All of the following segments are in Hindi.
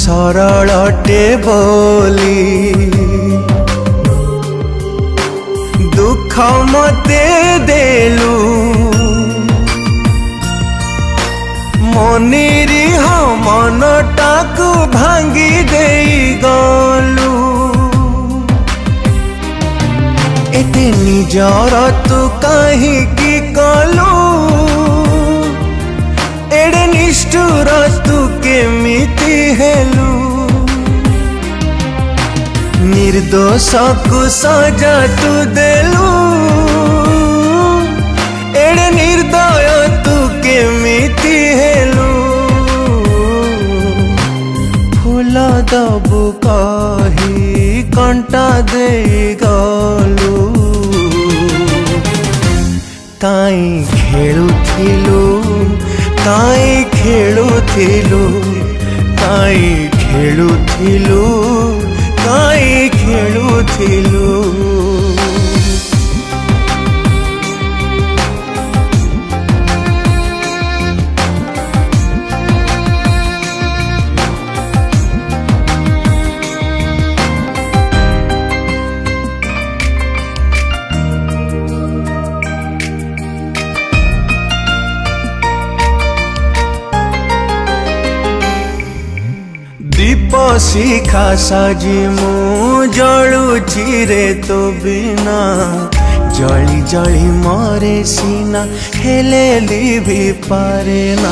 सरलटे बोली दुख मते देलु मनिरी मनटाकू भांगी देई गलु एते निजर तू कहीं की कलु एड़े निष्ठुर तू केमिति हेलु निर्दोष को सजा तू देलु एड़े निर्दय तू केमिति हेलु फूल दबु कही कंटा दे गलु काई खेलुथिलु काई खेलुथिलु काई खेलुथिलु काई खेलुथिलु दीप शिखा साजी मु जलुची रे तो बिना जली जली मरे सीना हेले लिभी पारे ना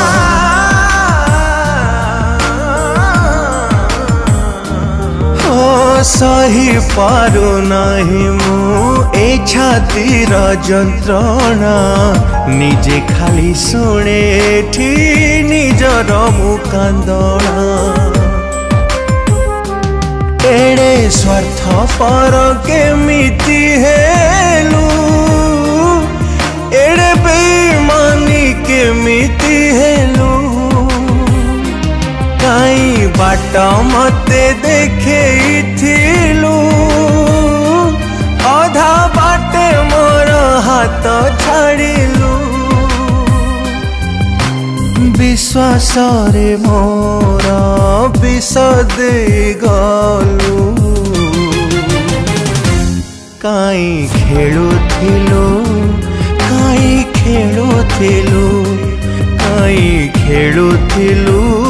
हो सही पारु नहीं मु ए छातीर जंत्रणा निजे खाली शुणे ठी निजर मु कांदना एड़े स्वार्थ पर केमिति हेलु एड़े बेईमानी केमिति हेलु काई बाट मते देखैथिलु अधा बाटे मोर हाथ छाड़िलु विश्वास रे मोर विष दे गलु काई खेलुथिलु काई खेलुथिलु काई खेलुथिलु।